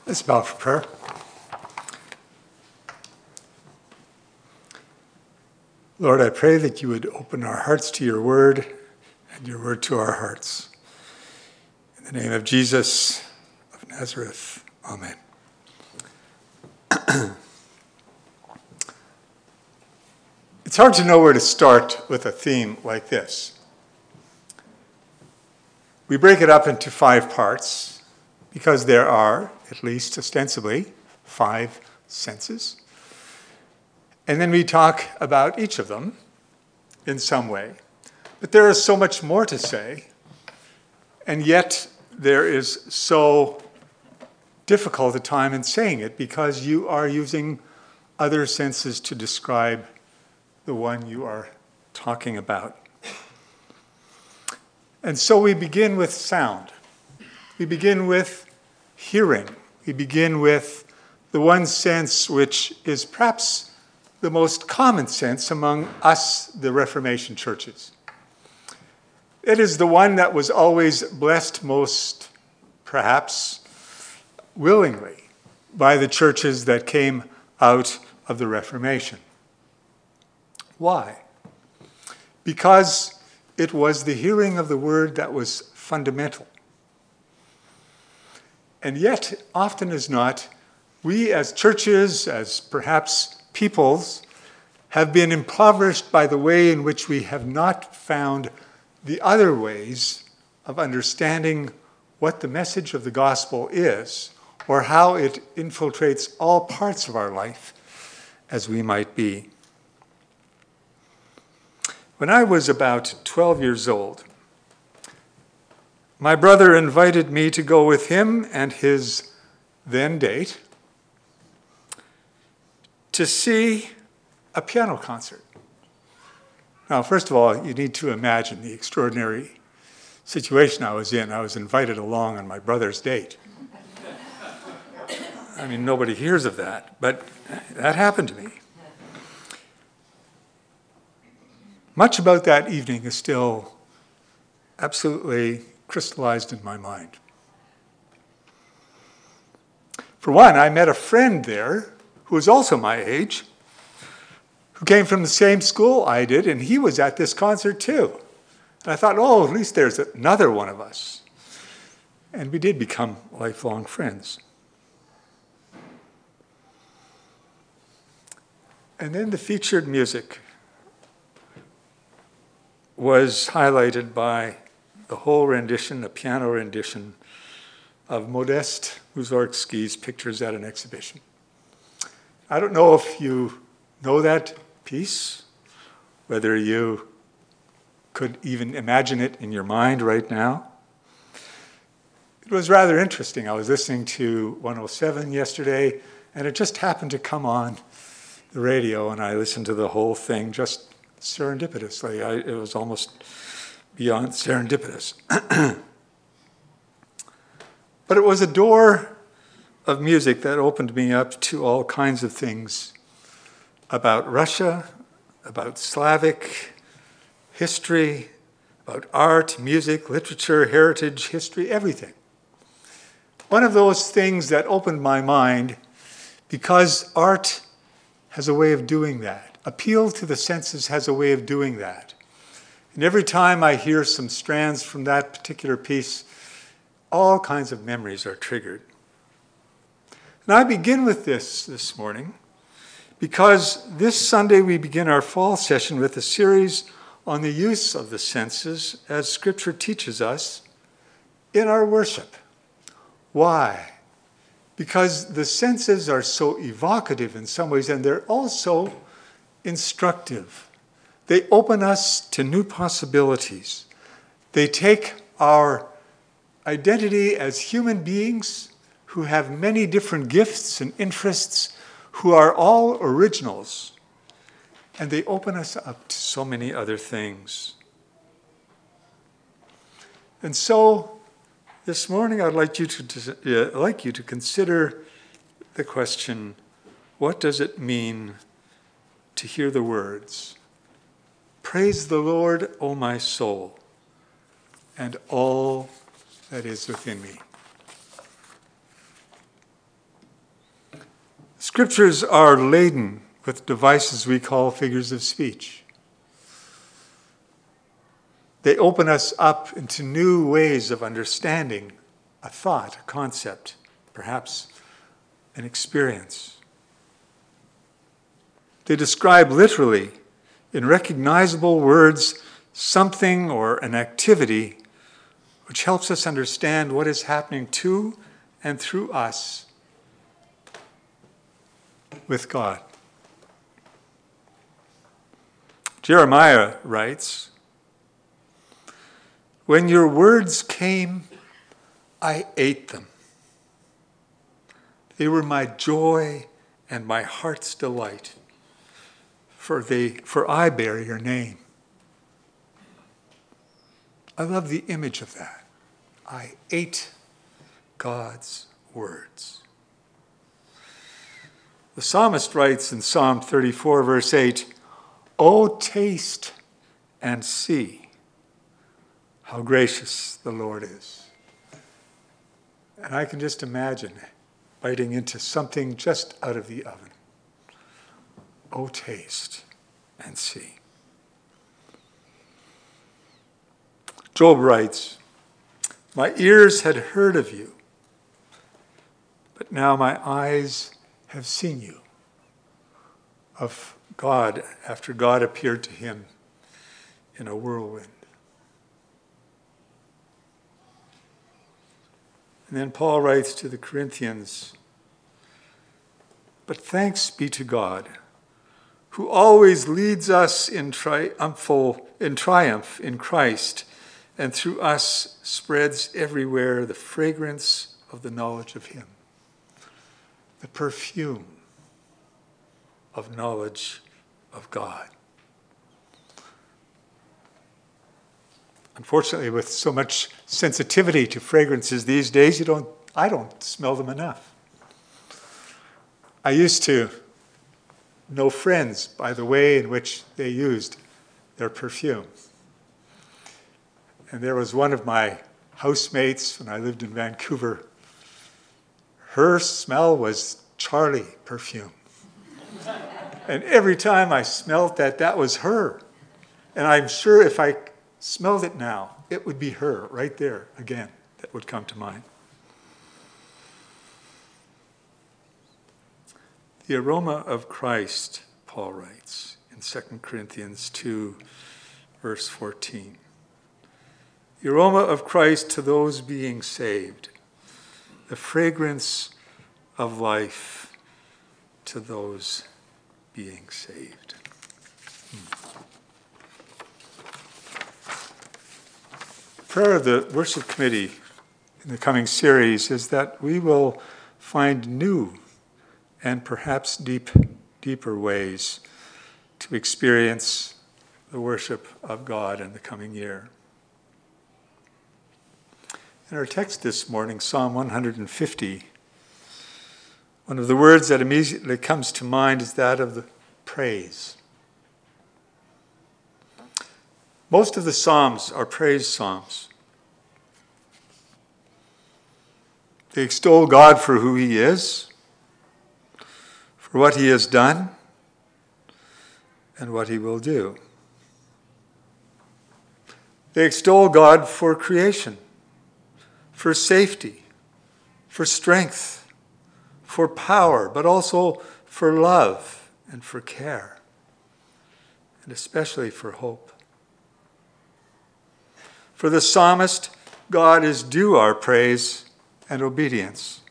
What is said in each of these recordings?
Let's bow for prayer. Lord, I pray that you would open our hearts to your word and your word to our hearts. In the name of Jesus of Nazareth, amen. It's hard to know where to start with a theme like this. We break it up into 5 parts because there are, at least ostensibly, 5 senses. And then we talk about each of them in some way. But there is so much more to say, and yet there is so difficult a time in saying it because you are using other senses to describe the one you are talking about. And so we begin with sound. We begin with hearing. We begin with the one sense which is perhaps the most common sense among us, the Reformation churches. It is the one that was always blessed most, perhaps, willingly by the churches that came out of the Reformation. Why? Because it was the hearing of the word that was fundamental. And yet, often as not, we as churches, as perhaps peoples, have been impoverished by the way in which we have not found the other ways of understanding what the message of the gospel is, or how it infiltrates all parts of our life as we might be. When I was about 12 years old, my brother invited me to go with him and his then date to see a piano concert. Now, first of all, you need to imagine the extraordinary situation I was in. I was invited along on my brother's date. I mean, nobody hears of that, but that happened to me. Much about that evening is still absolutely crystallized in my mind. For one, I met a friend there who was also my age, who came from the same school I did, and he was at this concert too. And I thought, oh, at least there's another one of us. And we did become lifelong friends. And then the featured music was highlighted by the whole rendition, a piano rendition, of Modest Mussorgsky's Pictures at an Exhibition. I don't know if you know that piece, whether you could even imagine it in your mind right now. It was rather interesting. I was listening to 107 yesterday, and it just happened to come on the radio, and I listened to the whole thing just serendipitously. It was almost beyond serendipitous. But it was a door of music that opened me up to all kinds of things about Russia, about Slavic history, about art, music, literature, heritage, history, everything. One of those things that opened my mind because art has a way of doing that. Appeal to the senses has a way of doing that. And every time I hear some strands from that particular piece, all kinds of memories are triggered. And I begin with this morning because this Sunday we begin our fall session with a series on the use of the senses as Scripture teaches us in our worship. Why? Because the senses are so evocative in some ways, and they're also instructive. They open us to new possibilities. They take our identity as human beings who have many different gifts and interests, who are all originals, and they open us up to so many other things. And so, this morning I'd like you to consider the question, what does it mean to hear the words, "Praise the Lord, O my soul, and all that is within me"? scriptures are laden with devices we call figures of speech. They open us up into new ways of understanding a thought, a concept, perhaps an experience. They describe literally, in recognizable words, something or an activity which helps us understand what is happening to and through us with God. Jeremiah writes, "When your words came, I ate them. They were my joy and my heart's delight, for I bear your name." I love the image of that. I ate God's words. The psalmist writes in Psalm 34, verse 8, "Oh, taste and see how gracious the Lord is." And I can just imagine biting into something just out of the oven. Oh, taste and see. Job writes, "My ears had heard of you, but now my eyes have seen you." Of God, after God appeared to him in a whirlwind. And then Paul writes to the Corinthians, "But thanks be to God, who always leads us in triumph in Christ, and through us spreads everywhere the fragrance of the knowledge of him," the perfume of knowledge of God. Unfortunately, with so much sensitivity to fragrances these days, I don't smell them enough. I used to know friends by the way in which they used their perfume. And there was one of my housemates when I lived in Vancouver. Her smell was Charlie perfume. And every time I smelled that was her. And I'm sure if I smelled it now, it would be her right there again that would come to mind. The aroma of Christ, Paul writes in 2 Corinthians 2, verse 14. The aroma of Christ to those being saved, the fragrance of life to those being saved. Prayer of the worship committee in the coming series is that we will find new and perhaps deeper ways to experience the worship of God in the coming year. In our text this morning, Psalm 150, one of the words that immediately comes to mind is that of the praise. Most of the Psalms are praise psalms. They extol God for who he is, for what he has done, and what he will do. They extol God for creation, for safety, for strength, for power, but also for love and for care, and especially for hope. For the psalmist, God is due our praise and obedience.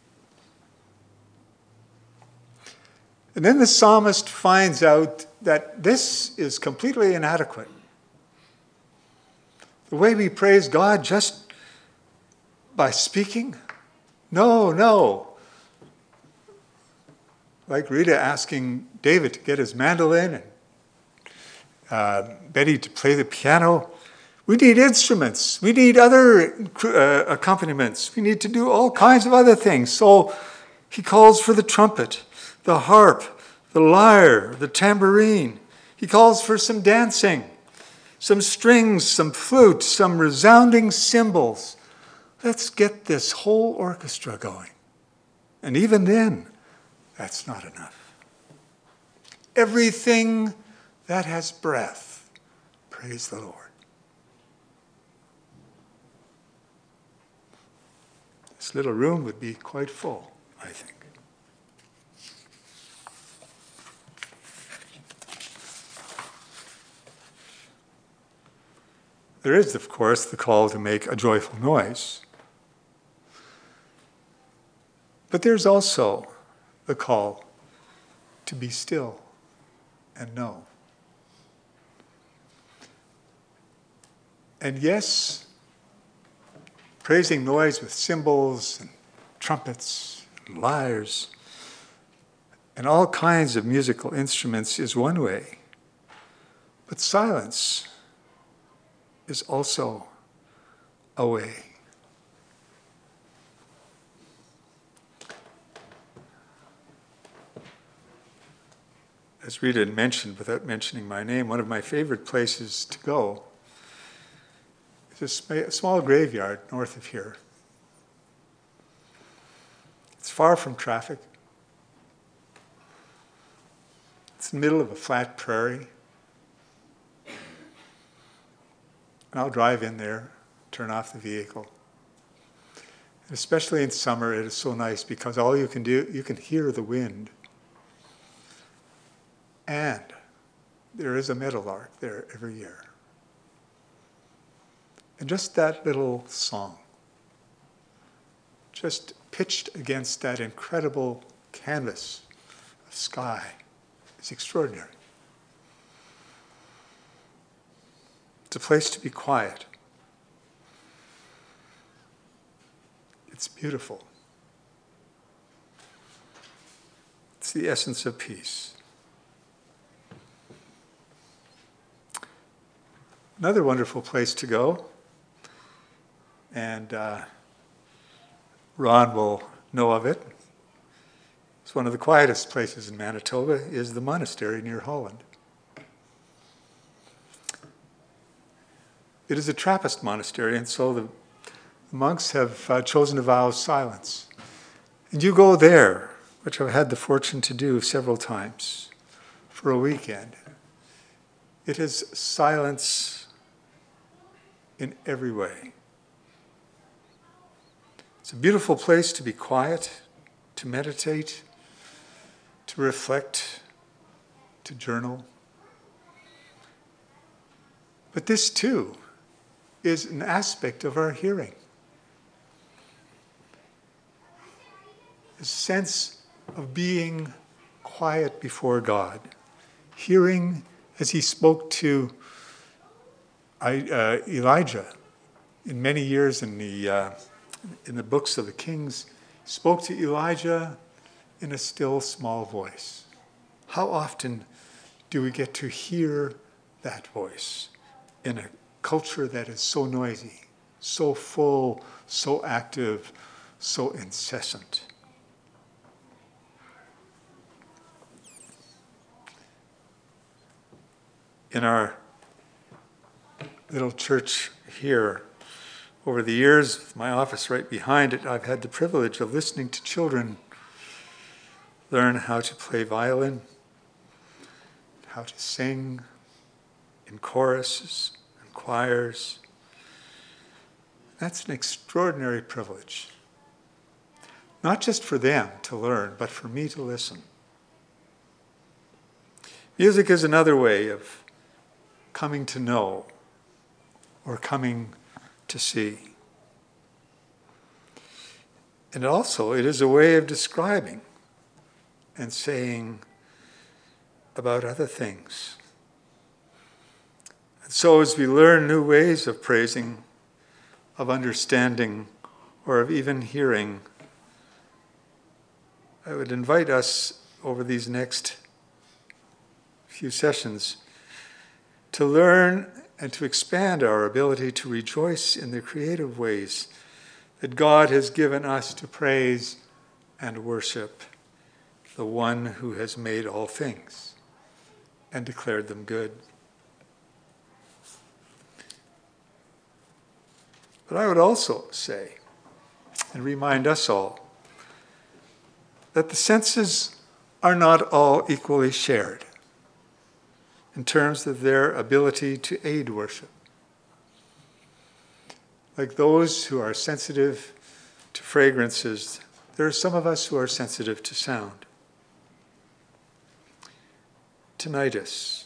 And then the psalmist finds out that this is completely inadequate. The way we praise God just by speaking? No. Like Rita asking David to get his mandolin and Betty to play the piano. We need instruments. We need other accompaniments. We need to do all kinds of other things. So he calls for the trumpet, the harp, the lyre, the tambourine. He calls for some dancing, some strings, some flute, some resounding cymbals. Let's get this whole orchestra going. And even then, That's not enough. Everything that has breath, praise the Lord. This little room would be quite full, I think. There is, of course, the call to make a joyful noise. But there's also the call to be still and know. And yes, praising noise with cymbals and trumpets and lyres and all kinds of musical instruments is one way. But silence is also a way. As Rita had mentioned, without mentioning my name, one of my favorite places to go is a small graveyard north of here. It's far from traffic. It's in the middle of a flat prairie. And I'll drive in there, turn off the vehicle. And especially in summer, it is so nice because all you can do, you can hear the wind. And there is a meadowlark there every year. And just that little song, just pitched against that incredible canvas of sky, is extraordinary. It's a place to be quiet. It's beautiful. It's the essence of peace. Another wonderful place to go, and Ron will know of it. It's one of the quietest places in Manitoba, is the monastery near Holland. It is a Trappist monastery, and so the monks have chosen a vow of silence. And you go there, which I've had the fortune to do several times, for a weekend. It is silence in every way. It's a beautiful place to be quiet, to meditate, to reflect, to journal. But this too is an aspect of our hearing. A sense of being quiet before God, hearing as he spoke to Elijah in many years in the books of the Kings, spoke to Elijah in a still small voice. How often do we get to hear that voice in a culture that is so noisy, so full, so active, so incessant? In our little church here, over the years, with my office right behind it, I've had the privilege of listening to children learn how to play violin, how to sing in choruses and choirs. That's an extraordinary privilege. Not just for them to learn, but for me to listen. Music is another way of coming to know or coming to see. And also, it is a way of describing and saying about other things. And so as we learn new ways of praising, of understanding, or of even hearing, I would invite us over these next few sessions to learn and to expand our ability to rejoice in the creative ways that God has given us to praise and worship the one who has made all things and declared them good. But I would also say, and remind us all, that the senses are not all equally shared in terms of their ability to aid worship. Like those who are sensitive to fragrances, there are some of us who are sensitive to sound. Tinnitus,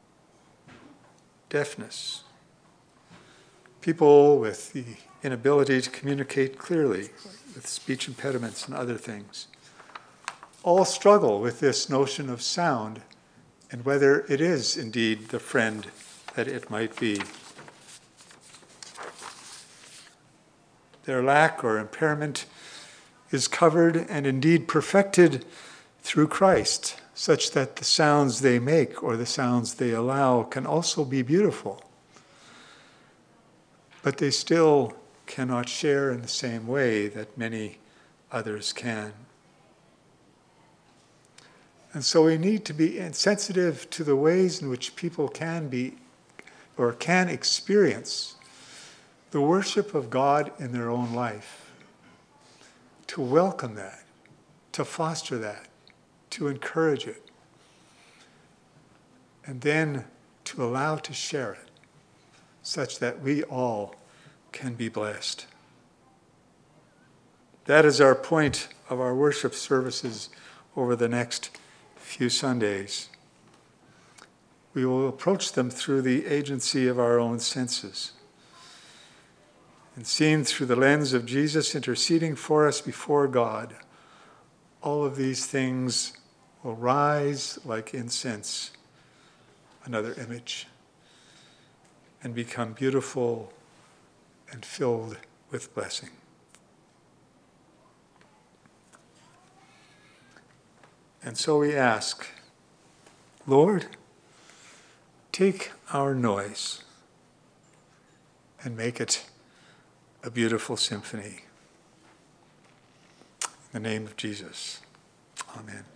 deafness, people with the inability to communicate clearly, with speech impediments and other things, all struggle with this notion of sound and whether it is indeed the friend that it might be. Their lack or impairment is covered and indeed perfected through Christ, such that the sounds they make or the sounds they allow can also be beautiful. But they still cannot share in the same way that many others can. And so we need to be sensitive to the ways in which people can be or can experience the worship of God in their own life, to welcome that, to foster that, to encourage it, and then to allow to share it, such that we all can be blessed. That is our point of our worship services over the next few Sundays. We will approach them through the agency of our own senses. And seen through the lens of Jesus interceding for us before God, all of these things will rise like incense, another image, and become beautiful and filled with blessing. And so we ask, Lord, take our noise and make it a beautiful symphony. In the name of Jesus, amen.